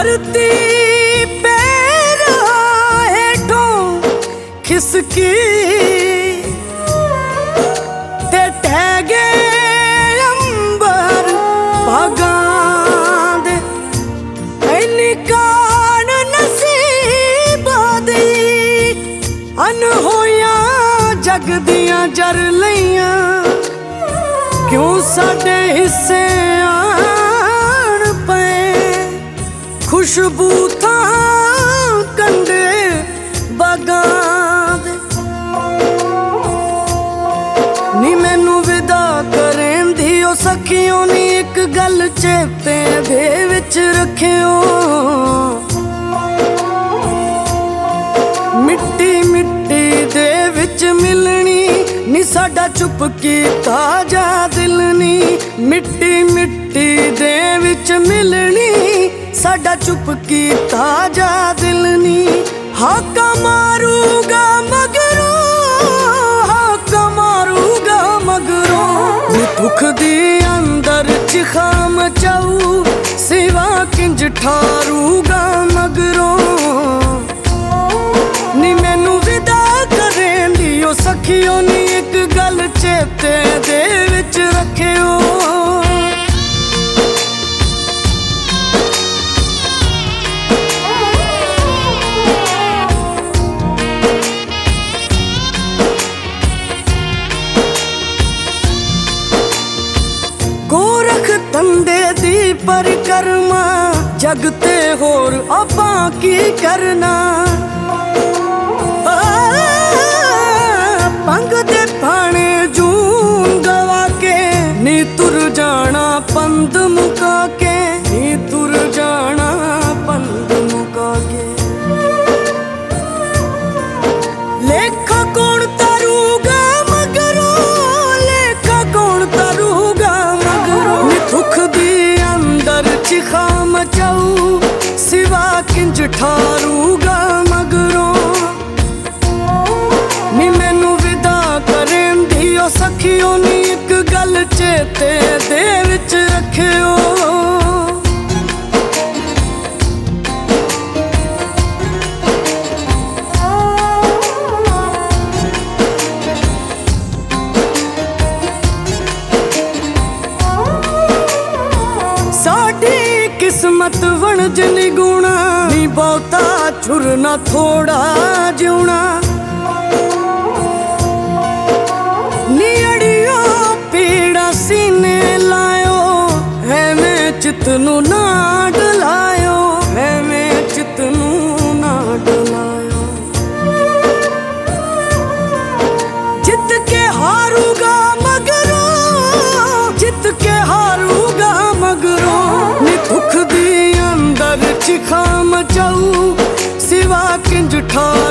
धरती पैर हेठों खिसकी ते टह गए अंबर भागां दे इन्नी कान नसीबां दी अनहोइयां जग दियां जर लईयां क्यों साडे हिस्से आण पए खुशबू थां कंडे बागां दे नी मैनू विदा करेंदी ओ सखियों नी एक गल चेते दे विच रखियो मिट्टी मिट्टी दे विच मिलनी नी साडा चुप कीता जा दिल नी मिट्टी मिट्टी दे विच मिलनी साडा चुप कीता जा दिल नी हाका मारूगा मगरों हाका मारूगा मगरों नी दुख दी अंदर चिखा मचाऊ सिवा किंज ठारूगा मगरों नी मैनू विदा करेंदी ओ सखियों नी एक गल चेते दे विच रखियो गोरख तंदे दी परिक्रमा जगते होर आपां की करना पंग दे पाने जूं गवा के नी तुर जाना पंद मुका के नी तुर जाना पंद मुका के लेखा कौन तारूगा मगरों लेखा कौन तारूगा मगरों नी दुख दी अंदर चिखा मचाऊ सिवा किंज ठारूगा मगरों नी मैनू विदा करेंदी ओ सखियों नी एक गल चेते दे विच रखियो साडी किस्मत वणज निगुणा नी बहुता छुरना थोड़ा जिउणा सीने लायो है मैं चितनू ना डलायो है मैं चितनू ना डलायो जित के हारूगा मगरों जित के हारूगा मगरों नी दुख दी अंदर चिखा मचाऊ सिवा किंज ठा